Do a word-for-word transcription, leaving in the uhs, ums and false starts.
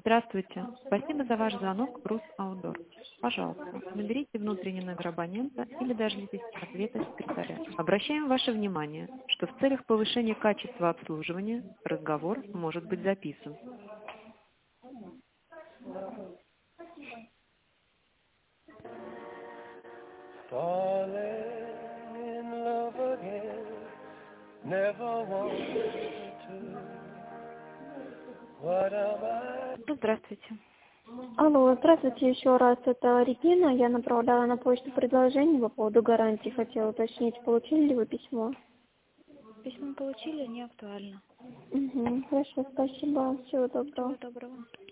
Здравствуйте. Спасибо за ваш звонок в Русаудор. Пожалуйста, наберите внутренний номер абонента или дождитесь ответа секретаря. Обращаем ваше внимание, что в целях повышения качества обслуживания разговор может быть записан. Здравствуйте. Алло, здравствуйте еще раз. Это Регина. Я направляла на почту предложение по поводу гарантии. Хотела уточнить, получили ли вы письмо? Письмо получили, не актуально. Угу, хорошо, спасибо. Всего доброго. Всего доброго.